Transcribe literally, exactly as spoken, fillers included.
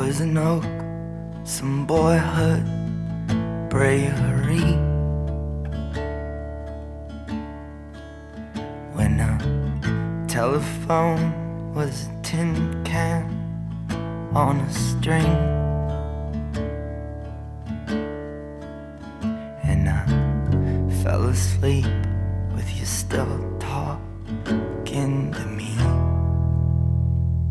Poison oak, some boyhood bravery. When a telephone was a tin can on a string, and I fell asleep with you still talking.